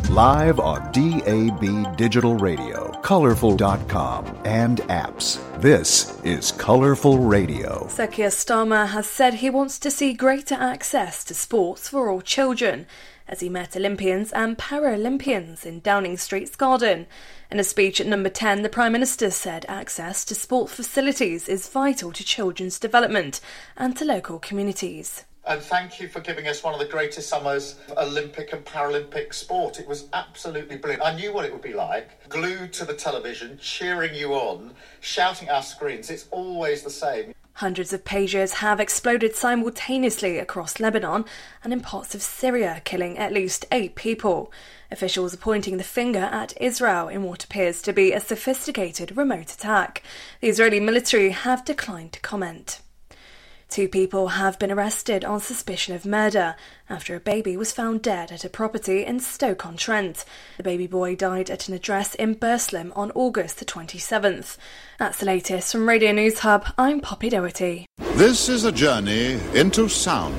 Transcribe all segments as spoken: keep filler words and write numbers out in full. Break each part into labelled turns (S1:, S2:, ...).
S1: Live on D A B Digital Radio, colorful dot com, and apps. This is Colorful Radio.
S2: Sir Keir Starmer has said he wants to see greater access to sports for all children, as he met Olympians and Paralympians in Downing Street's Garden. In a speech at Number ten, the Prime Minister said access to sport facilities is vital to children's development and to local communities.
S3: And thank you for giving us one of the greatest summers of Olympic and Paralympic sport. It was absolutely brilliant. I knew what it would be like, glued to the television, cheering you on, shouting at our screens. It's always the same.
S2: Hundreds of pages have exploded simultaneously across Lebanon and in parts of Syria, killing at least eight people. Officials are pointing the finger at Israel in what appears to be a sophisticated remote attack. The Israeli military have declined to comment. Two people have been arrested on suspicion of murder after a baby was found dead at a property in Stoke-on-Trent. The baby boy died at an address in Burslem on August the twenty-seventh. That's the latest from Radio News Hub. I'm Poppy Doherty.
S4: This is a journey into sound.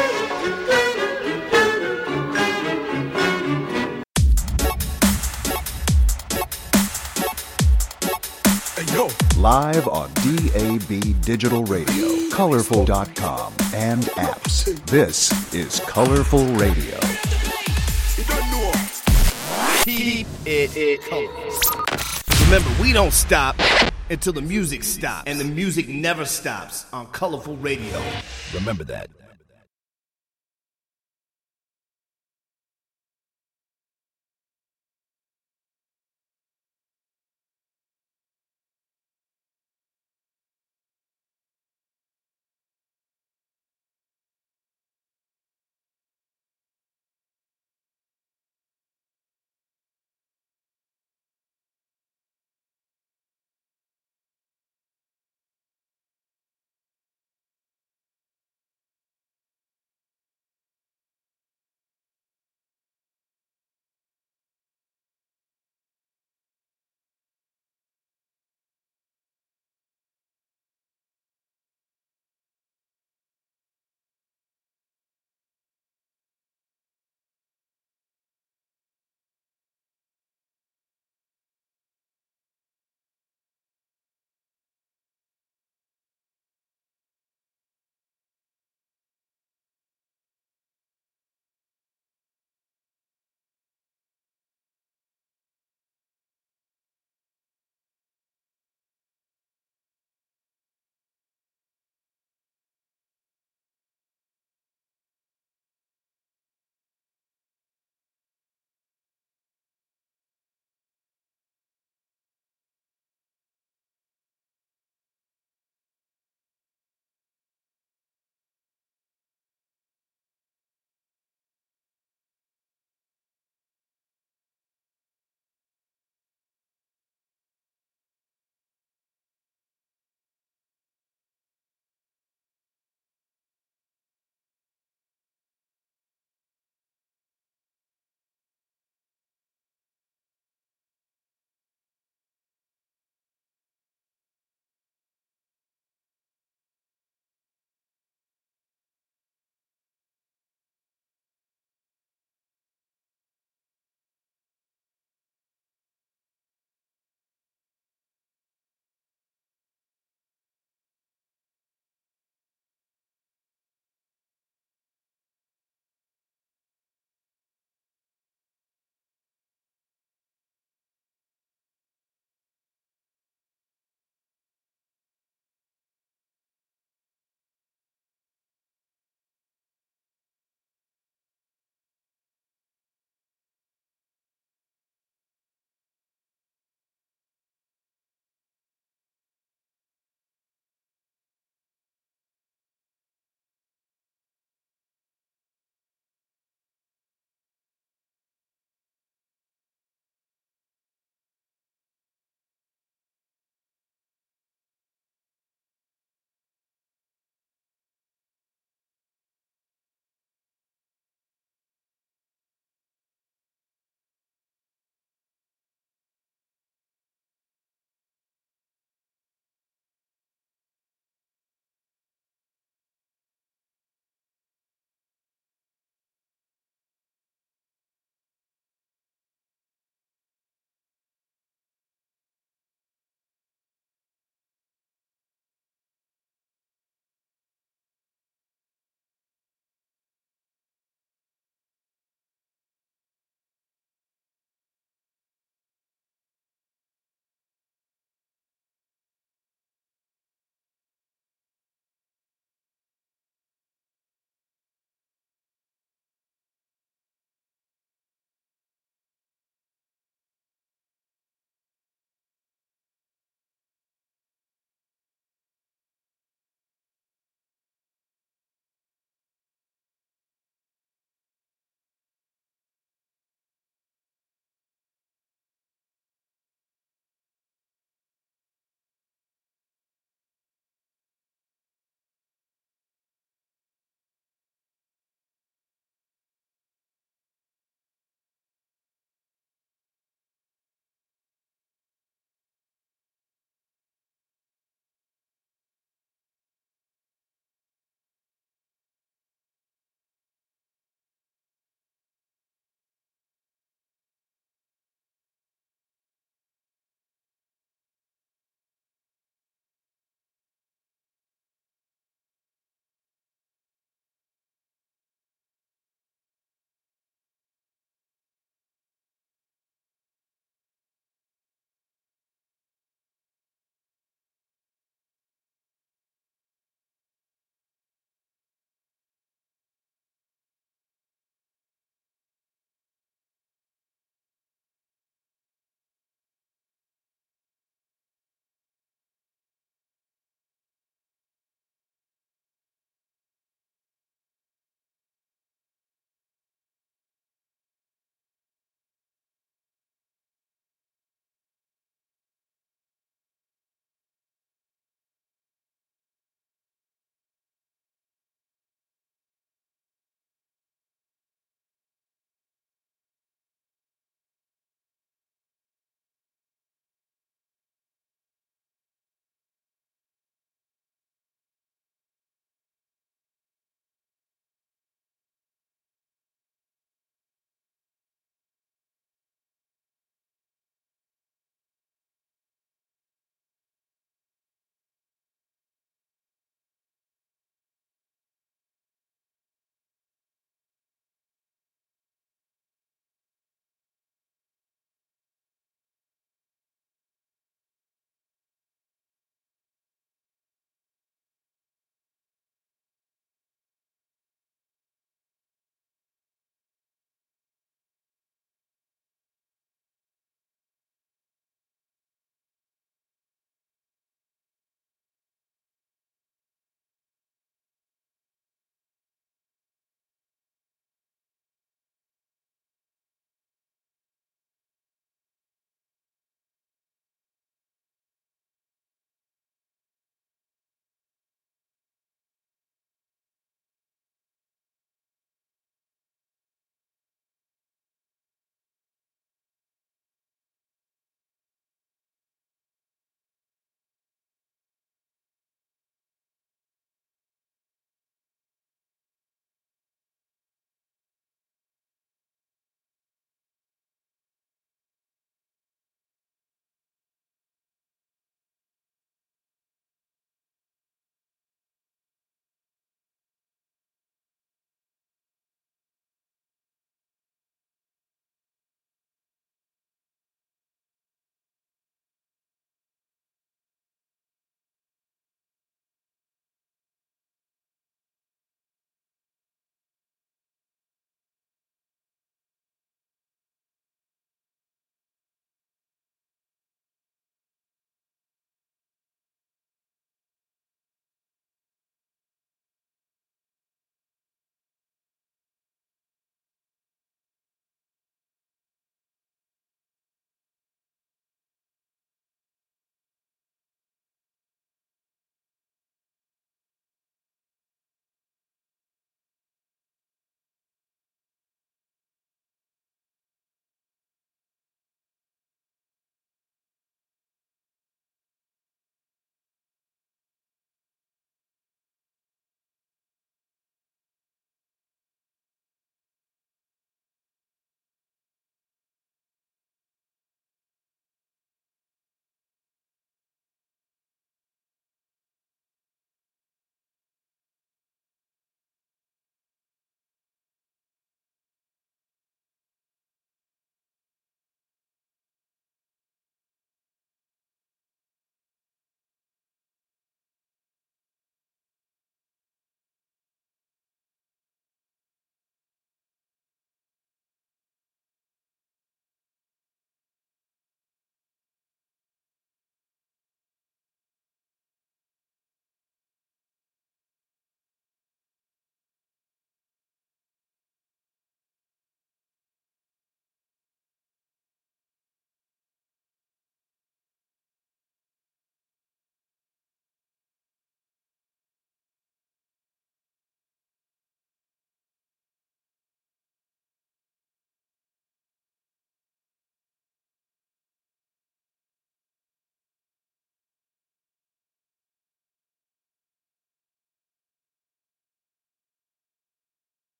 S1: Live on D A B Digital Radio, colorful dot com, and apps. This is Colorful Radio.
S5: Keep it colorful. Remember, we don't stop until the music stops. And the music never stops on Colorful Radio. Remember that.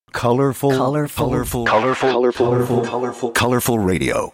S1: Colorful, colorful, colorful, colorful, colorful, colorful, colorful, colorful radio.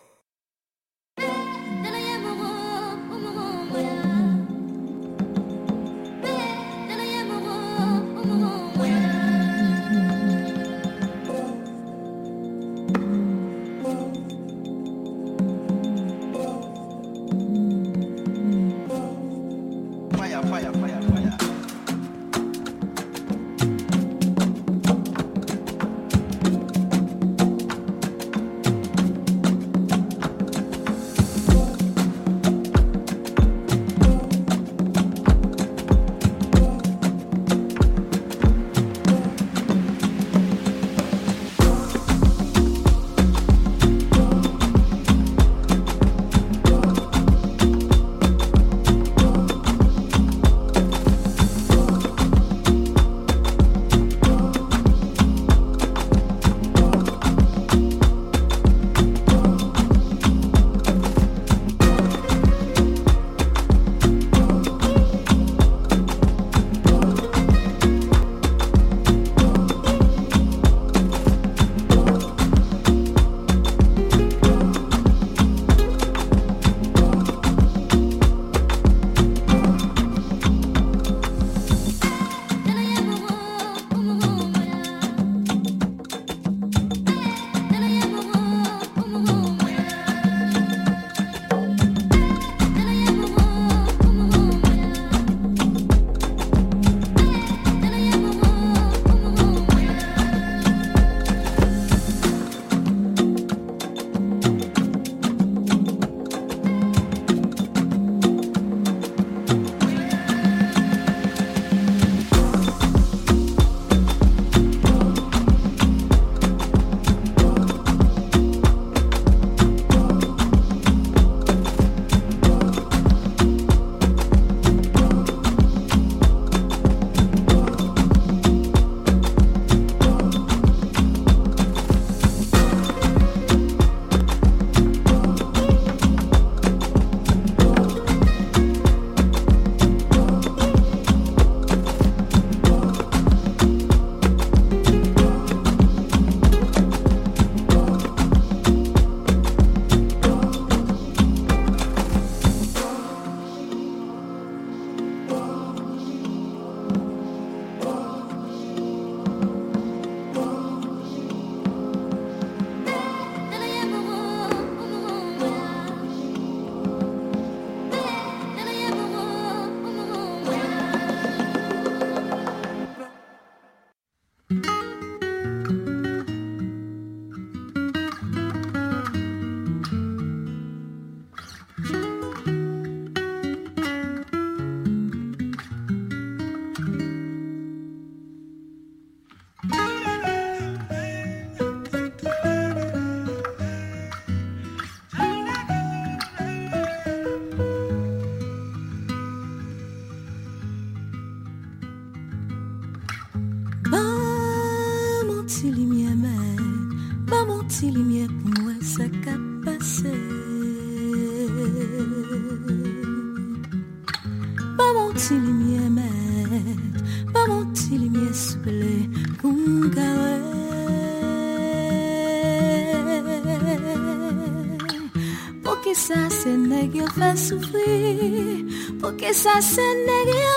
S6: Souffrir, pour que ça se n'ait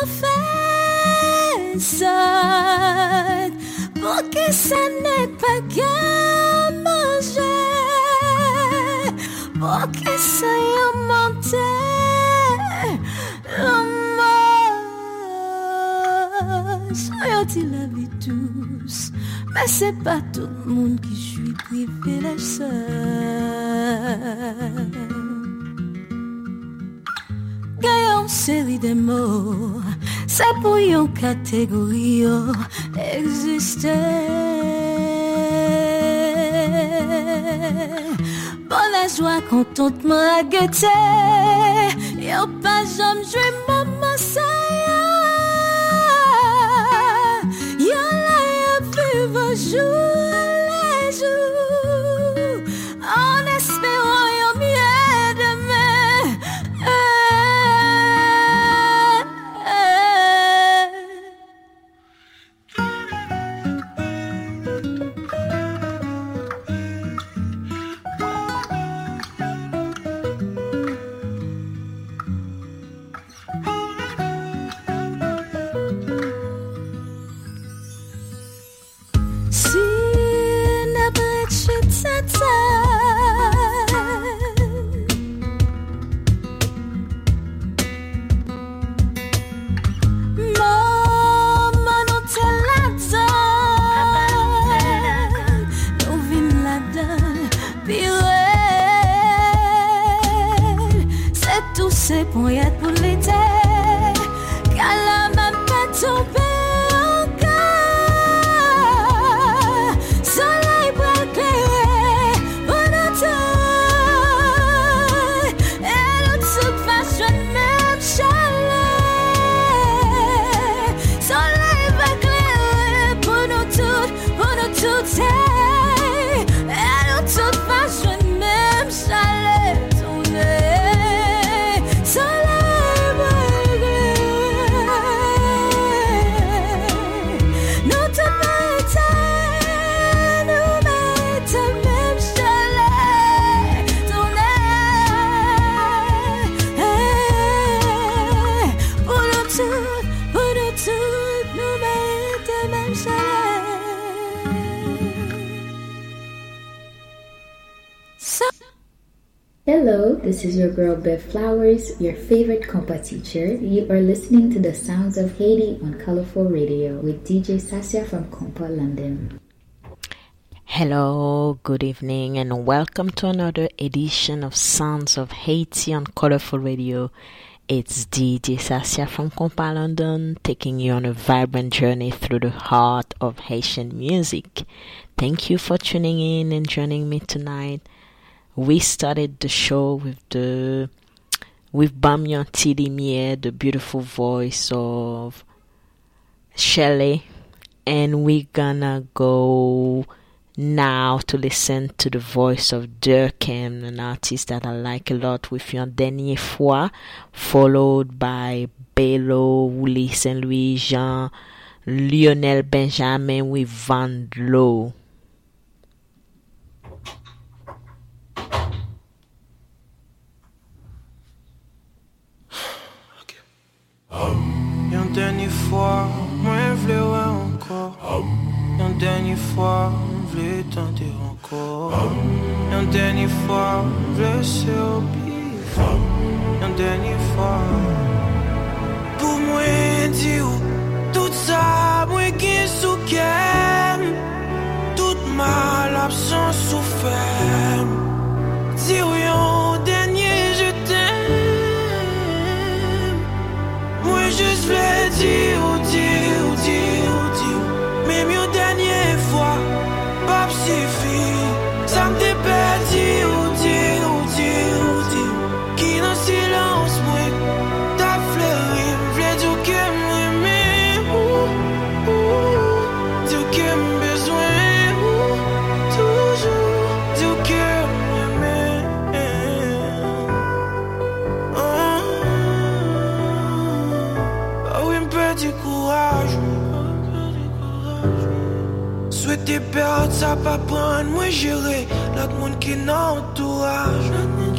S6: fait ça, pour que ça n'ait pas qu'à manger, pour que ça y monte l'amour. Soyons la vie tous, mais c'est pas tout le monde qui jouit privilège seul. Une série de mots, c'est pour une catégorie exister. Bon la joie, contentement à guetter, y'a pas jamais joué maman ça y'a là y'a vu vos jours les jours, en espérant y'a mieux demain. on y est pour l'été, car la même pas tombé encore. Soleil pour éclairer pour nous tous, et nous tous façon même chaleur. Soleil pour éclairer pour nous tous, pour nous tous, et nous tous façon même chaleur.
S7: Hello, this is your girl Bev Flowers, your favorite compa teacher. You are listening to the Sounds of Haiti on Colorful Radio with D J Sassia from Compa London.
S8: Hello, good evening, and welcome to another edition of Sounds of Haiti on Colorful Radio. It's D J Sassia from Compa London, taking you on a vibrant journey through the heart of Haitian music. Thank you for tuning in and joining me tonight. We started the show with the with Bamian Tidimier, the beautiful voice of Shelley, and we're gonna go now to listen to the voice of Durkheim, an artist that I like a lot, with Yon Dernier Fois, followed by Bello, Willie Saint Louis, Jean, Lionel Benjamin with Van Lo.
S9: Um, Yon dernier fois, moi v'le ouais encore. Um, Yon dernier fois, v'le tenter encore. Um, Yon dernier fois, v'le se oblige. Um, Yon dernier fois. Pour moi dire tout ça, moi qui souffre, tout mal absent souffert. Dire yon dernier je t'aime. Moi juste voulais dire, dire, dire, dire. Même une dernière fois, pas suffit. Ça me dépêche, dire, dire, dire, dire. Qui dans le silence, moi, t'as fleuri. Voulais dire que m'aimer, dire que besoin, toujours, dire que m'aimer. Du courage, souhaiter perdre ça pas prendre, moi gérer l'autre monde qui n'entourage,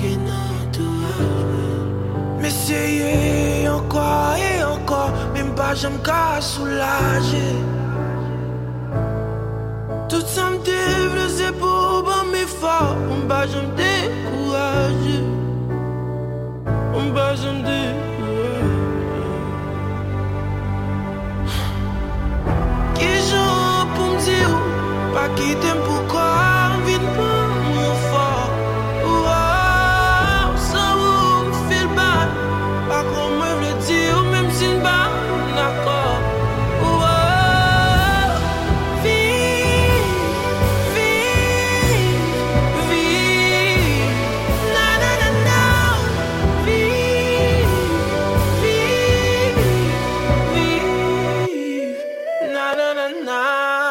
S9: mais essayer encore et encore, même pas j'aime qu'à soulager. Tout ça me développe, c'est pour bon mes forts, on va j'aime décourager, on va j'aime décourager. Pas quitter pourquoi vite pour mon fort. Oh, ça vous fait le bal. Pas qu'on me le dire, même si le bal d'accord. Oh, vive, vive, vive. Na na na na. Vive, vive, vive. Na na na na.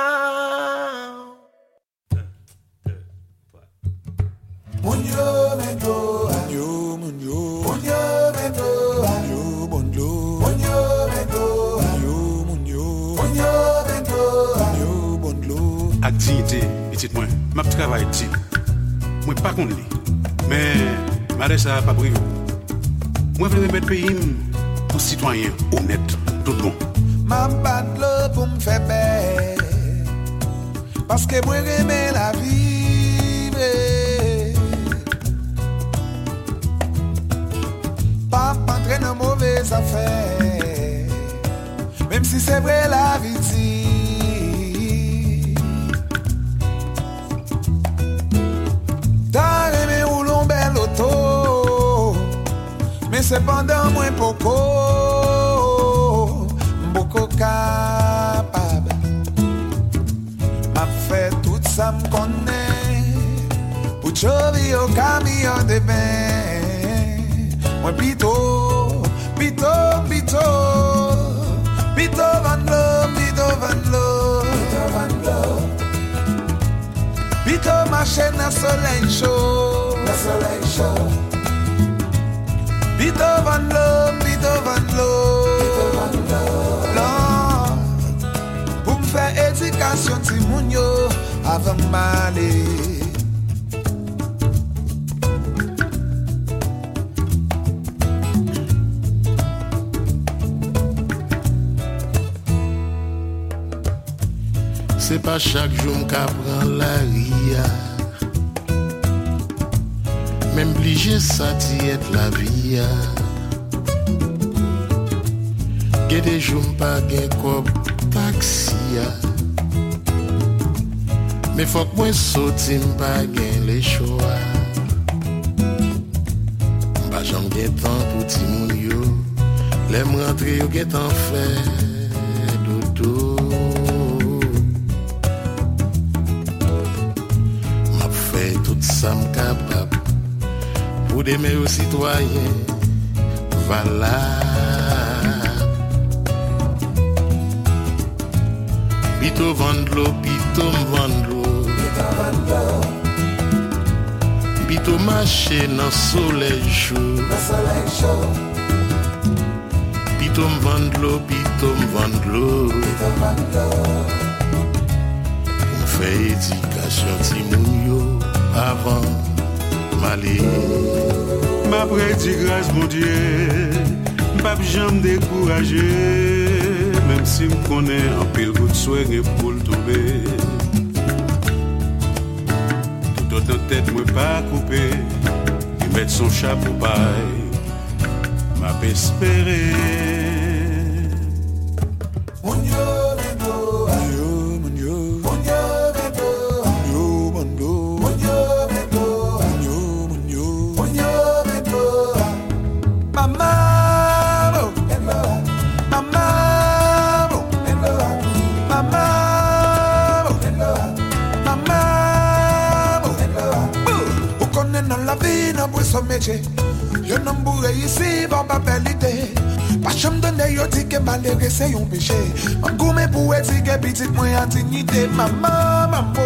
S10: Ak dignité, petit moi, m'a travail dit. Moi pas qu'on li. Mais malgré ça pas privé. Moi veux mettre pays pour citoyen honnête, tout bon.
S11: M'a pas de l'eau pour me faire belle. Parce que moi j'aime la vie. Pas entrer dans mauvaises affaires. Même si c'est vrai la vie dit. T'as aimé ou l'on bel auto. Mais c'est cependant moins poco, beaucoup capable. M'a fait tout ça me connaît, pour chover au camion de bain. Moi plutôt, plutôt, plutôt, plutôt van l'eau, plutôt van l'eau, plutôt van l'eau. Plutôt marcher dans soleil chaud, dans soleil chaud. Plutôt van l'eau, plutôt van l'eau, plutôt van l'eau. Pour me faire éducation ti moun yo avant m'aller.
S12: C'est pas chaque jour qu'à prendre la ria. Même obligé ça d'y être la vie. Gè des jours pas gen kop taxi. Mais faut que moi sorti pas gen les choix. Pas j'en gen temps pour ti moun yo. L'aime rentrer yo gen temps fait dodo. Tout ça m'capable pour d'aimer aux citoyens valables. Pito vendre l'eau, pito m'vendre l'eau, pito marcher dans soleil chaud, pito m'vendre l'eau, pito m'vendre l'eau. On fait éducation ti moun yo avant m'aller.
S10: Ma prédit grâce mon Dieu, m'pas jamais découragé, même si m'connais en pile coup de soirée pour le tomber. Tout autant tête moi pas coupé, il met son chapeau paille, m'a espéré.
S11: Yo nan bourre ici, bon pas belle idée. Pas cham donne yo dit que malheureux c'est un péché. M'am goumé pour dire que petite moi en dignité. Maman, maman,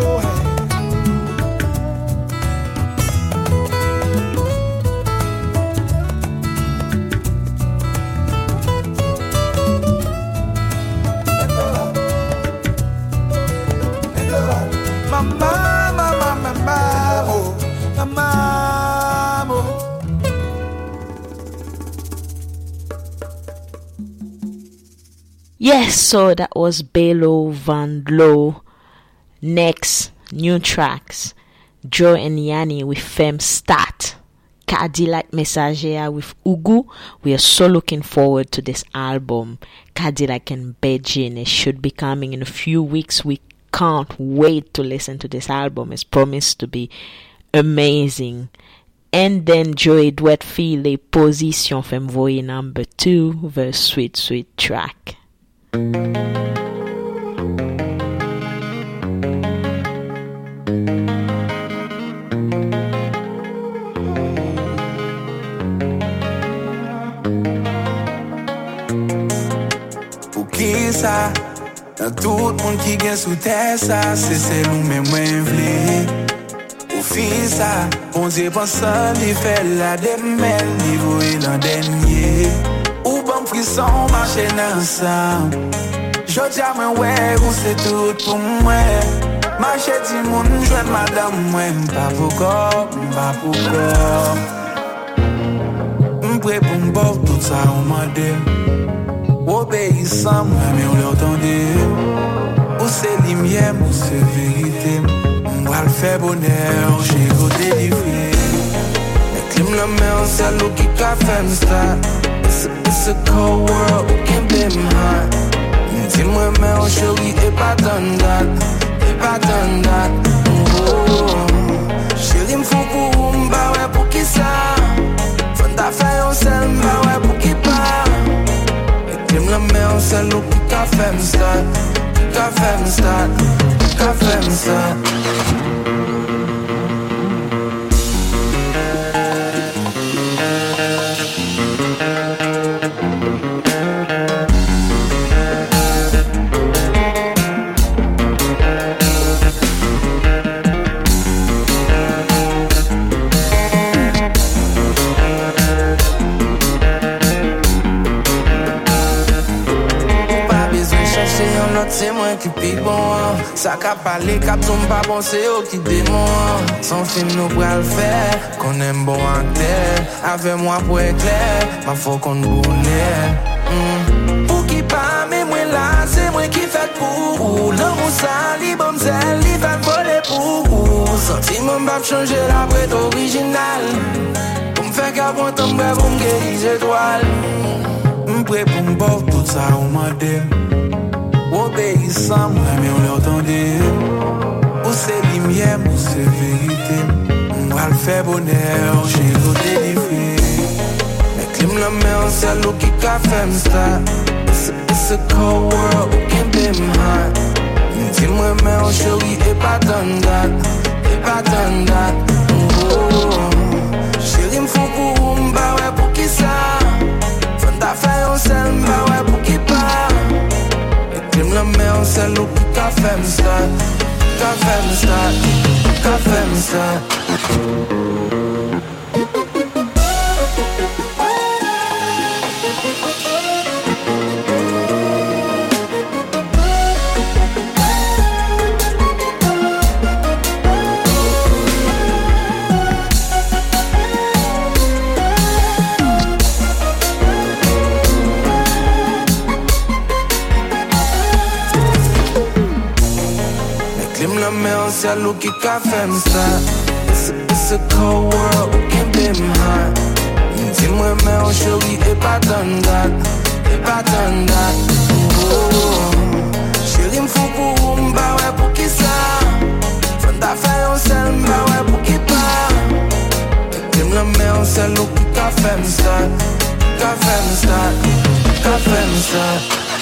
S8: Yes, so that was Belo Van Lo. Next, new tracks. Joe and Yanni with Femme Stat. Cadillac Messager with Ugu. We are so looking forward to this album. Cadillac and Beijing. It should be coming in a few weeks. We can't wait to listen to this album. It's promised to be amazing. And then Joey Duet File Position Femme Voye number two. The sweet, sweet track.
S9: Pour qui ça? Dans tout le monde qui gagne sous terre ça, c'est celle où même moi v'lé. Pour fin ça, on dit pensant d'y faire la démêle, niveau et l'an dernier. Ou bon frisson marcher ensemble. J'dis à moi ouais, ou c'est tout pour moi. Marcher du monde, joindre madame moi, m'pas pour corps, m'pas pour corps. M'prêt pour m'boire tout ça on m'a dit. Obéissant, moi mais on l'entendait. Ou c'est lumière, ou c'est vérité. M'va le faire bonheur, j'ai go délivrer. Mais clim la main, c'est l'eau qui qu'a fait m'star. It's a, it's a cold world, who can blame me hard? Dis-moi mais oh chérie, et pas dans that, et pas dans that. Oh, chérie m'fou pour m'ba ouais pour qui ça? Fanda ta fait un seul, bah ouais, pour qui part. Et clim la main, un seul, ou qui qu'a fait me start. Qui qu'a fait me start. Qui qu'a fait me start.
S13: C'est moi qui pique bon, ça qu'a parlé, cap tombe pas bon, c'est eux qui démon. Son film nous pourra le faire, qu'on aime bon en terre. Avec moi pour éclair, ma faut qu'on boule. Mm. Pour qui pas, mais moi là, c'est moi qui fait pour. L'amour ça, li bon zèle, li fait voler pour. Sentiment m'a changer la brette originale. Pour me faire qu'avant tomber, pour me guérir les étoiles. M'prêt pour m'bof, tout ça au modem. Obéissant, moi, mais on l'entendait. Où c'est lumière, où c'est vérité. On va le faire bonheur, j'ai l'eau délivré. Mais clim la main, c'est l'eau qui qu'a fait me start. It's a, it's a cold world, who can be my heart. Dis-moi, mais on chérie, et pas done that. Et pas done that. Oh, chérie, m'fou pour m'ba, ouais, pour qui ça? Fon ta fait un seul, m'ba, ouais, pour qui part? Clim la main, c'est l'eau qui qu'a fait me start. Qu'a fait me start. Qu'a fait me start. C'est l'eau qui qu'a fait me start. It's a, it's a cold world, who can be my heart. Dis-moi, mais on chérie, et pas done that. Et pas done that. Oh, chérie, m'fou pour m'ba, ouais, pour qui ça? Fon ta fait un seul, m'ba, ouais, pour qui part? Dis-moi, mais on c'est l'eau qui qu'a fait me start. Qu'a fait me start. Qu'a fait me start.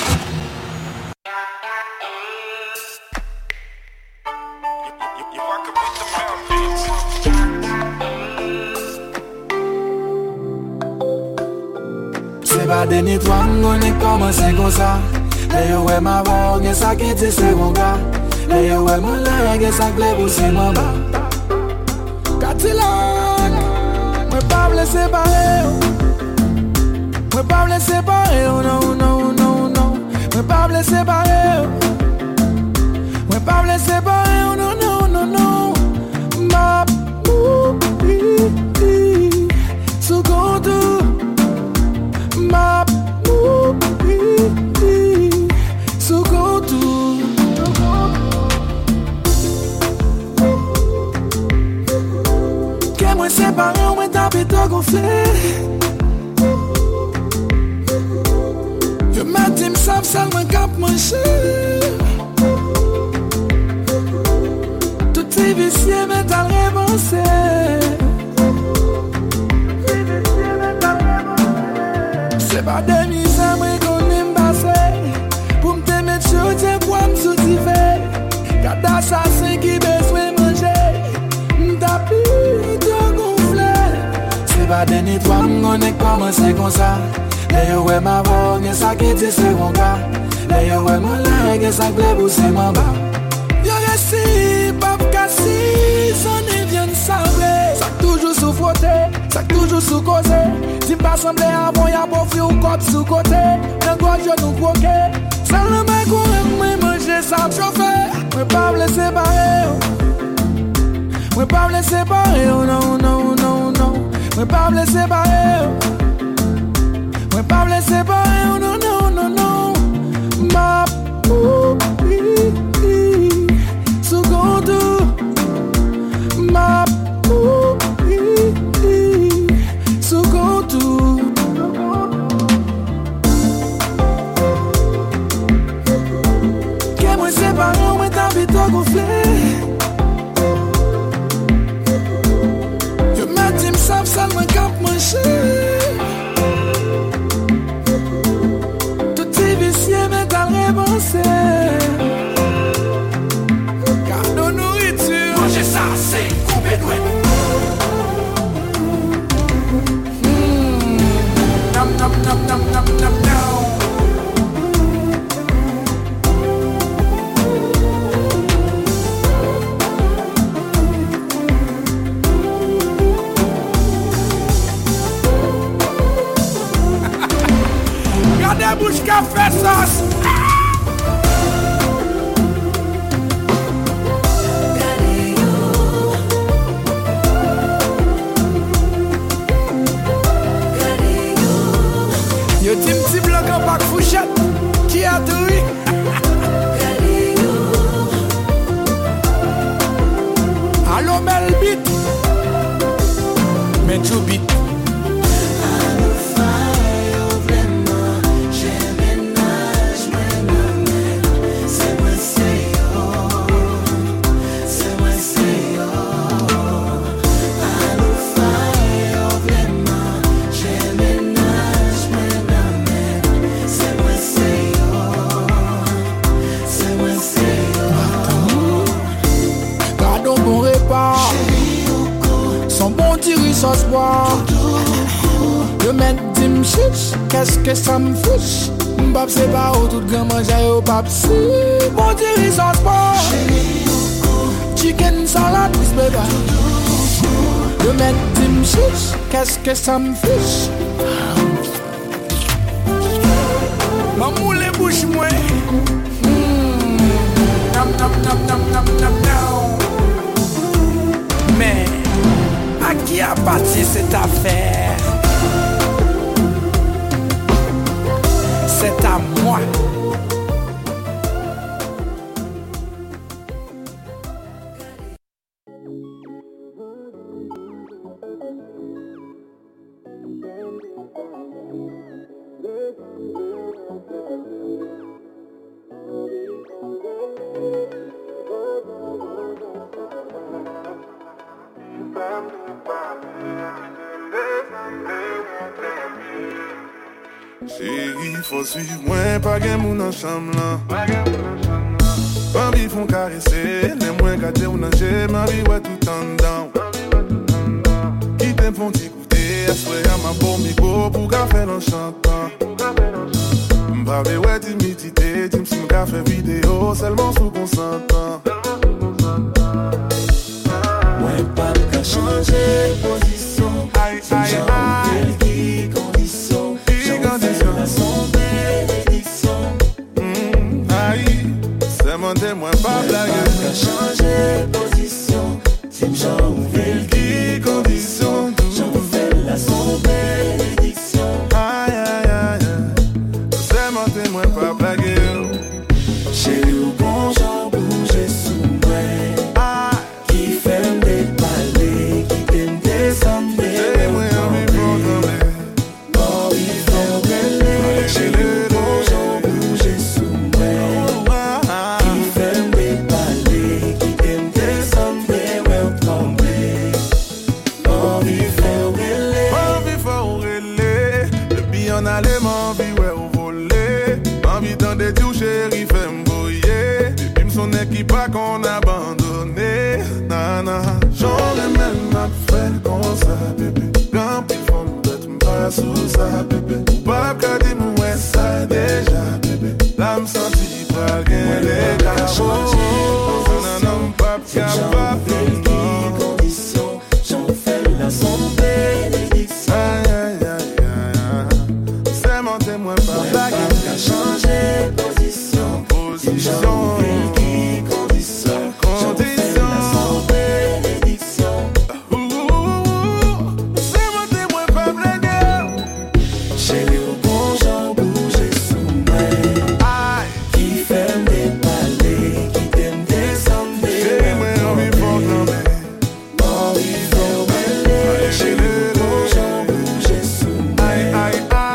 S11: C'est pas des nettoies, on est commencé comme ça. Et yo, ouais, ma voix, y'a ça qui dit c'est mon gars. Et yo, ouais, mon langue, y'a ça qui plaît pour c'est mon bas. Catillac, moi pas me laisser séparer. Moi pas me laisser séparer, oh non, non, non, non. Moi pas me laisser séparer. Moi pas me laisser séparer, oh non, non, non, non. Ma bouille, sous compte. Ma bouille, sous compte. Que moi séparé, on m'a tapé tout gonflé. Yo m'a dit m'sap seulement cap manché. Tout est vicié mais t'as révancé. C'est pas des misères qu'on aime passer. Pour m'te mettre sur tes poids m'soutiffer. Y'a d'assassin qui besoin manger. M'tapis tout gonflé. C'est pas des nettoies qu'on est commencé comme ça. Et yo ouais ma voix, y'a ça qui dit c'est mon gars. Et yo ouais mon langue, y'a ça qui plaît pour c'est mon bas. Yo réussi, pas cassi, son est bien sablé. Ça toujours sous frotter, ça toujours sous causer. Si pas semblé à bon, y'a beau fri ou cop sous côté. D'un gros genou croqué. Ça le mec ou aime manger, ça me chauffer. Moi pas me laisser séparer. Moi pas me laisser séparer, oh non, non, non, non. Moi pas me laisser séparer. Moi pas me laisser séparer, oh non, non, non, non. Ma bouille, sous compte. Ma bouille, sous compte. Que moi séparé, on m'a tapé tout gonflé. Yo m'a dit m'sap seulement cap manché. pas de bouche qui a fait sauce. Yo tim petit bloc en bac fouchette qui a tout eu. Allo belle bite, mais tout bite. Son bon tiri sauce bois. Le mec dit m'chiche, qu'est-ce que ça me fiche? M'bap c'est pas où tout grand manger au pap si. Bon tiri sauce bois. Chicken salade with bébé. Le mec dit m'chiche, qu'est-ce que ça me fiche? Maman les bouches moi. Nam nam nam nam nam nam nam. Mais à qui appartient cette affaire? C'est à moi.
S14: Chérie, faut suivre moi, pas gen moun nan chambre là. Bambi font caresser, les moins gâtés ou nager, ma vie ouais tout en down. Qui t'aime font t'écouter, assoyer à ma bon micro pour qu'a faire en chantant. M'bavé ouais timidité, tim si m'ka fait vidéo, seulement sous consentant.
S15: Ouais pas qu'à changer position, aïe aïe aïe.
S14: Moi pas blague.
S15: Pas changer position. Si j'en ouvre qui condition. J'en fais la son bénédiction.
S14: Aïe aïe aïe. C'est mon témoin pas blague.
S15: Chérie au bon j'en bouge sous moi. Qui fait des palais, qui t'aime descendre.
S14: C'est moi en vivant comme elle.
S15: Oh il fait belle. Chérie au bon j'en bouge sous moi.
S14: On allait m'envie ouais au volet. M'envie dans des dieux chéri fait m'voyer. Depuis m'son équipe pas qu'on abandonné. Nana, j'aurais même ma fait comme ça bébé. Quand pis faut m'être m'pas sous ça bébé. Pas qu'à dire m'ouais ça déjà bébé. Là m'senti pas gain les gars. Nana m'pas capable.
S15: Condition, j'en fais la son bénédiction.
S14: Moi pas blague,
S15: qu'à changer position,
S14: position,
S15: qui condition,
S14: condition,
S15: sans bénédiction.
S14: C'est mon témoin pas blague.
S15: Chérie au bon j'en bouge sous moi. Qui ferme des palais, qui t'aime descendre.
S14: Chérie moi on vit fort quand même.
S15: Oh il fait belle. Chérie au bon j'en bouge sous moi.
S14: Aïe aïe aïe.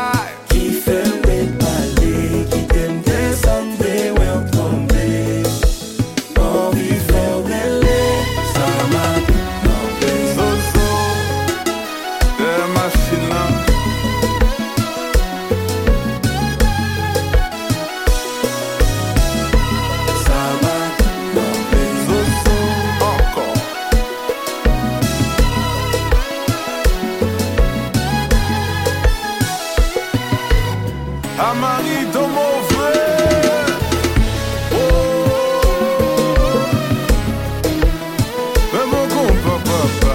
S14: Amari dans mon frère. Oh, mais mon compa papa.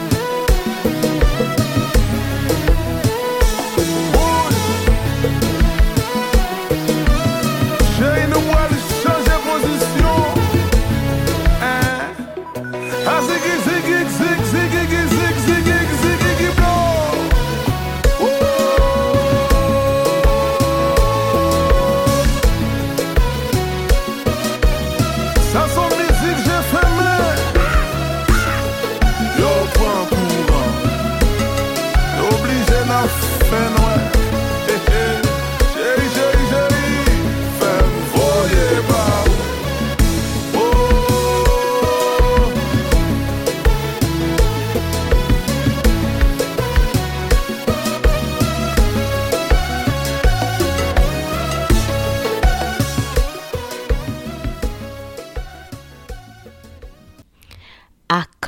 S14: Oh,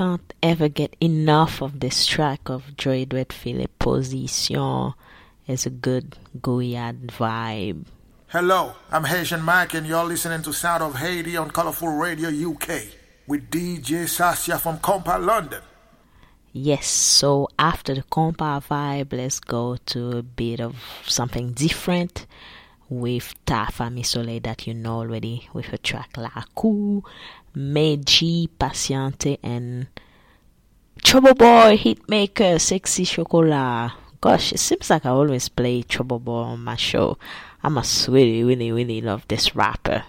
S8: can't ever get enough of this track of Joey Redfield. Position is a good Goyard vibe.
S16: Hello, I'm Haitian Mike and you're listening to Sound of Haiti on Colorful Radio U K with D J Sassia from Compa London.
S8: Yes, so after the compa vibe, let's go to a bit of something different with Ta Famille Soleil that you know already, with a track La Coup, Meji, Patiente, and Trouble Boy, Hitmaker, Sexy Chocolat. Gosh, it seems like I always play Trouble Boy on my show. I must really, really, really love this rapper.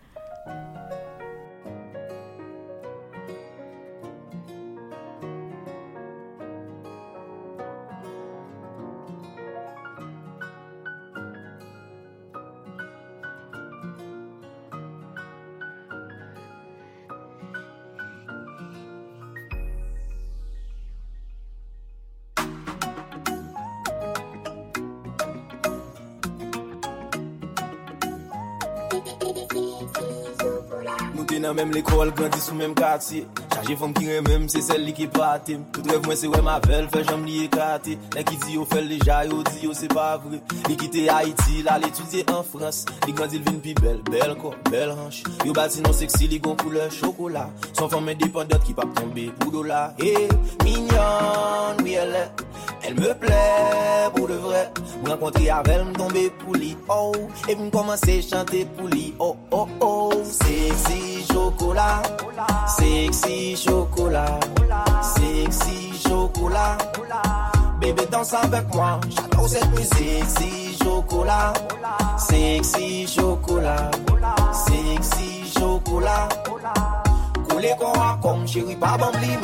S17: Dans même l'école, grandi sous même quartier. Chargé femme qui même, c'est celle qui partit. Tout rêve moi c'est ouais ma belle, fait jambe li écarté. Là qui dit au fait déjà, yo dit yo c'est pas vrai. Li quitté Haïti, là l'étudier en France. Li grandi il vinn pi belle, belle corps, belle hanche. Yo bâti non sexy, li gon couleur chocolat. Son femme indépendante qui pas tomber pour dollar. Eh, mignonne, oui elle est. Elle me plaît pour de vrai. Me rencontrer avec elle, me tomber pour lui. Oh, et me commencer à chanter pour lui. Oh, oh, oh, sexy chocolat, sexy chocolat, sexy chocolat. Bébé danse avec moi, j'adore cette musique. Sexy chocolat, sexy chocolat, sexy chocolat. Coulez qu'on a comme chérie, pas bon limite.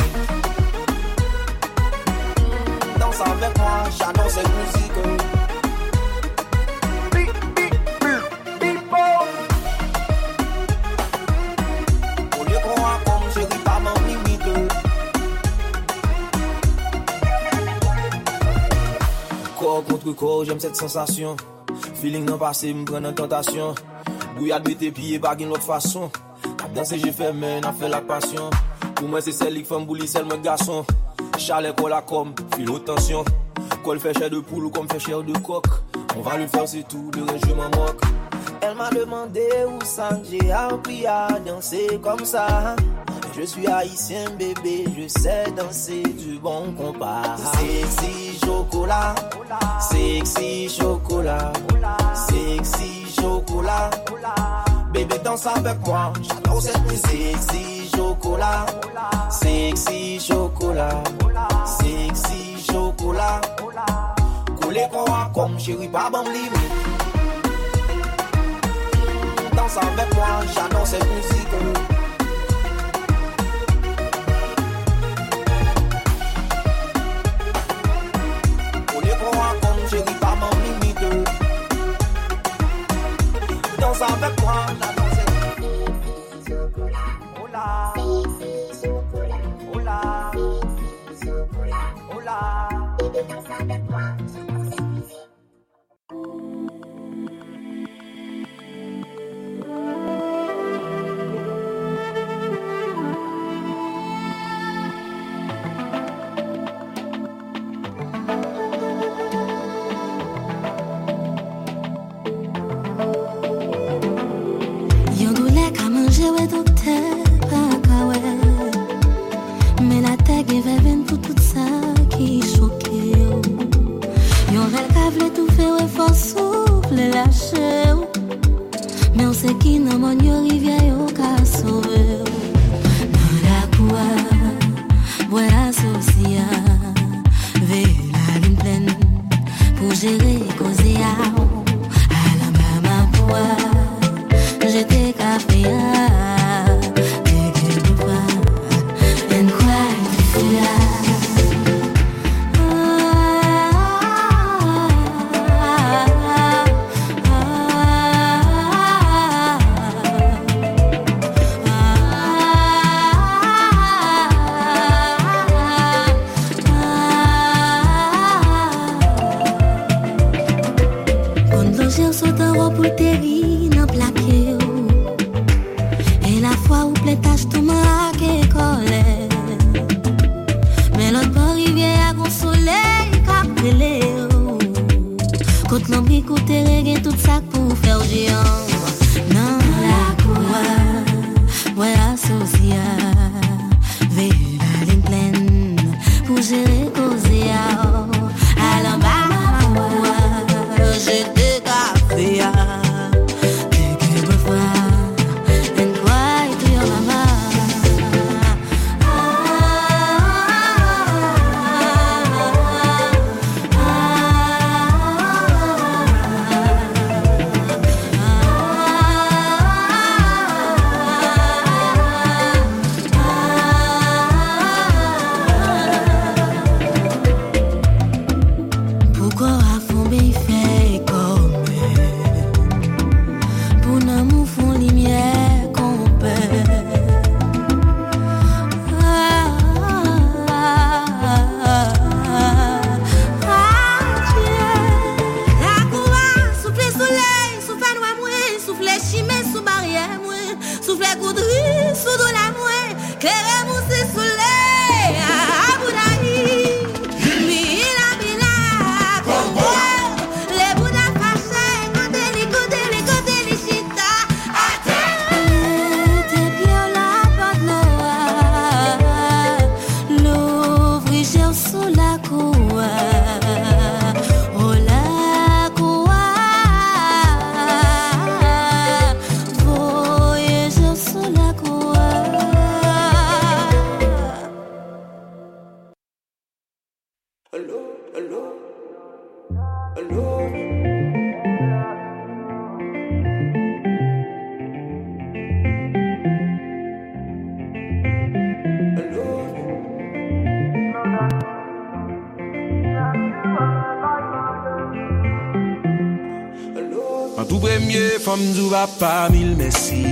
S17: Danse avec moi, j'adore cette musique. Corps contre corps, j'aime cette sensation. Feeling non passé, me prend en tentation. Bouillade de tes pieds, pas d'une autre façon. Danser, j'ai fait main, n'a fait la passion. Pour moi, c'est celle qui fait boulir, celle mon garçon. Chalet, quoi la com, filo tension. Quoi le fait chair de poule ou comme fait chair de coq. On va lui faire c'est tout, de reste je m'en moque. Elle m'a demandé où ça j'ai appris à danser comme ça. Je suis haïtien bébé, je sais danser du bon compas. Sexy chocolat, sexy chocolat, sexy chocolat. Bébé danse avec moi, j'adore cette musique. Sexy chocolat, sexy chocolat, sexy chocolat. Coulez qu'on a comme chérie, pas bon limite. Danse avec moi, j'adore cette musique. Chérie, pas mon limite. Danse avec moi, la danse. Oh là, oh là, oh là. Bébé, danse avec moi, j'adore cette musique.
S6: Ouais, docteur, pas ouais. Mais la tête est venue pour tout ça qui choque. Yon vel kavle tout fait, ouais, faut souffle, lâcher. Mais on sait qui n'a mon yo rivière, yo ka sauver. Dans la cour, bois associé, veille la lune pleine, pour gérer, causer à la maman pour j'étais café. Et la fois où les tâches tout marqué collé tout ça pour faire géant. Non, la cour, ouais, associé, veille la ligne pleine pour gérer causer. Alors, bah, j'ai des cafés.
S13: Femme du va pas mille merci.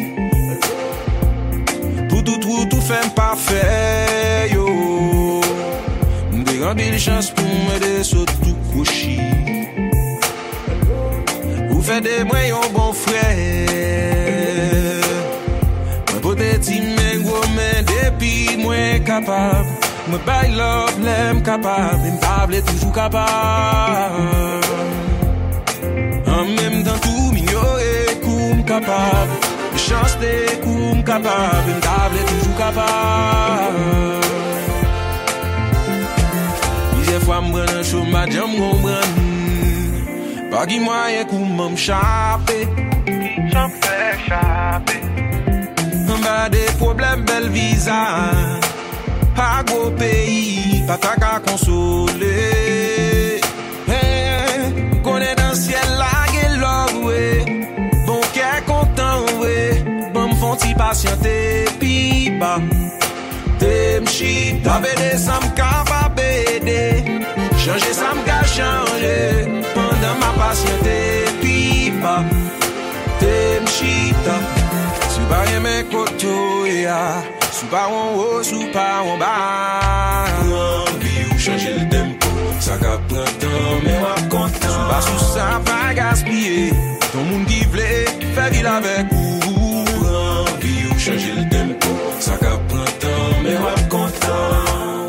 S13: Pour tout trou tout fait parfait yo. M'de grande chance pour m'aider sur tout couchi. Vous faites des moyens bon frère. Moi peut-être mais gros mais depuis moins capable. Me bail love l'aime capable, me parle toujours capable. En même temps tout capable, de chance des coups capable, une table est toujours capable. Plusieurs fois m'prends un chômage, j'en m'prends. Pas qui moyen coup m'échapper, j'en fais échapper. On a des problèmes, belle visa, pas gros pays, pas ta qu'à consoler. Hey, qu'on est dans le ciel là, qu'est l'homme, ouais. Font-ils patienter, puis bah t'aimes chip, t'avais des sommes capables d'aider. Changer, ça m'ga changer. Pendant ma patienté, puis bah t'aimes chip, si pas aimer koto, ya. Si pas en haut, si pas en bas. Envie ou changer le tempo, ça va prendre temps, mais moi content. Si pas sous ça, pas gaspiller. Ton monde qui voulait faire ville avec vous. Changer le tempo, ça va prendre temps, mais moi content.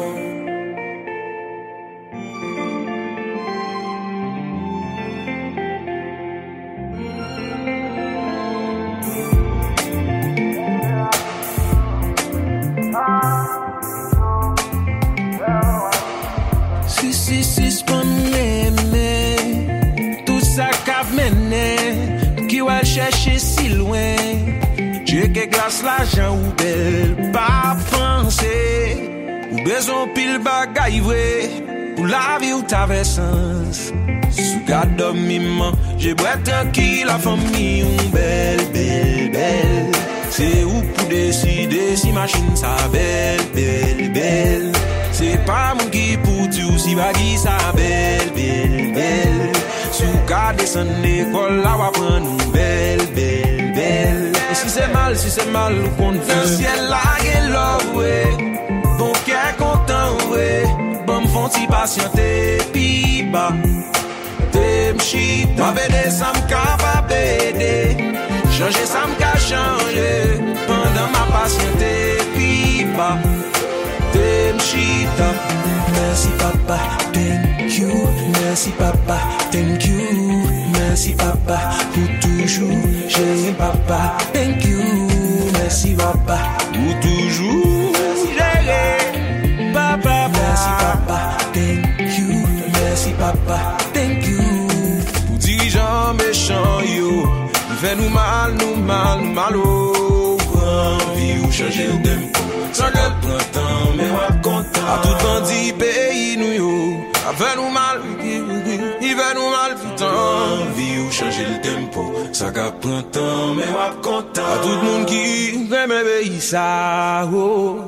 S13: Si, si, si, c'est pas m'aimer. Tout ça qu'a mené, qui va chercher si loin. J'ai que glace l'argent ou belle, pas penser. Ou besoin pile bagaille vrai, pour la vie ou t'avais sens. Sous garde d'homme, j'ai boit tranquille, la famille ou belle, belle, belle. C'est où pour décider si machine ça belle, belle, belle. C'est pas mon qui pour tout, si bagui ça belle, belle, belle. Sous garde son école, là va prendre une belle, belle, belle. Si c'est mal, si c'est mal, qu'on veut. Le ciel là, et love, ouais. Bon cœur content, ouais. Bon, me font-ils patienter, puis bah. T'aimes shit, t'avais des sommes capables d'aider. Changer, ça m'ca changer. Pendant ma patienté, puis bah. T'aimes shit, merci papa, thank you. Merci papa, thank you. merci papa, pour toujours, j'ai papa. Thank you, merci papa, pour toujours, j'ai papa. Merci papa, thank you, merci papa, thank you.
S9: Pour dirigeants méchants, yo, fait nous mal, nous mal, nous mal, oh.
S13: Envie ou changer le tempo, ça ne prend temps, mais on est content.
S9: À tout bandit pays, nous yo, fait nous mal, il fait nous mal, putain.
S13: Envie ou changer le tempo, ça prend temps, mais on est content.
S9: À tout le monde qui aime pays, ça, oh.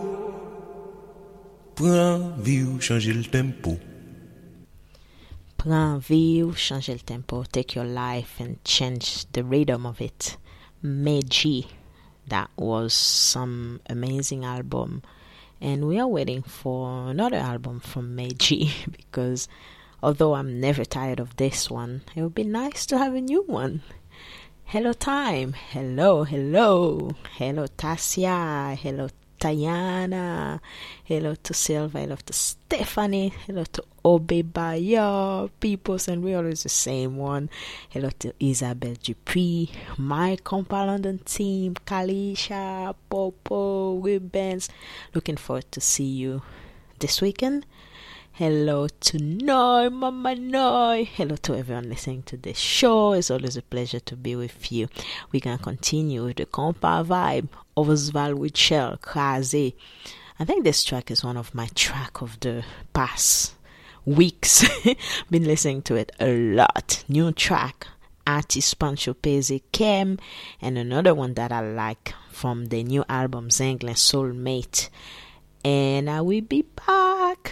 S13: Prends vie ou changer le tempo.
S8: Prends vie ou changer le tempo. Take your life and change the rhythm of it. Meji. That was some amazing album. And we are waiting for another album from Meji because although I'm never tired of this one, it would be nice to have a new one. Hello Time. Hello, hello. Hello Tasia. Hello Tayana. Hello to Silva. Hello to Stephanie. Hello to Obebayo. Peoples and we always the same one. Hello to Isabel Dupree. My Compa London team. Kalisha. Popo. Ribbons. Looking forward to see you this weekend. Hello to Noi, Mama Noi. Hello to everyone listening to this show. It's always a pleasure to be with you. We can continue with the compa vibe. Osval with Shell, Kaze. I think this track is one of my track of the past weeks. Been listening to it a lot. New track, artist Pancho Peze, Kem, and another one that I like from the new album, Zenglen Soulmate. And I will be back.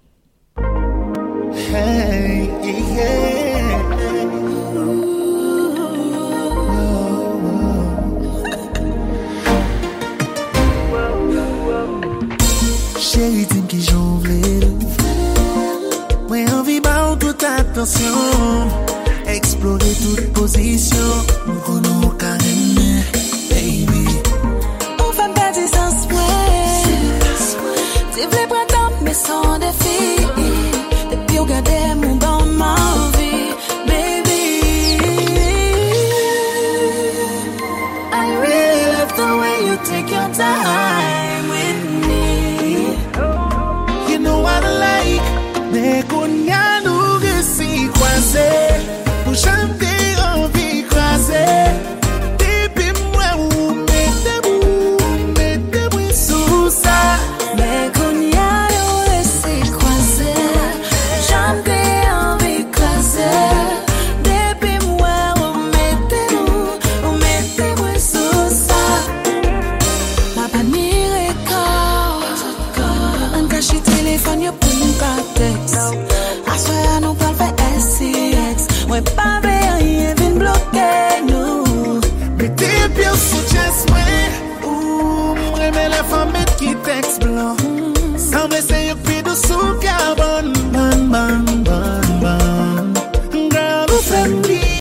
S15: Hey, yeah. Chérie, dis-moi qui j'en veux. Moi, envie de toute attention. Explorer toute position. Nous connaissons carrément, baby.
S6: On fait pas du sens, ouais. Tu veux prendre mais sans défi. Depuis regarder mon dans ma vie, baby. I really love the way you take your time.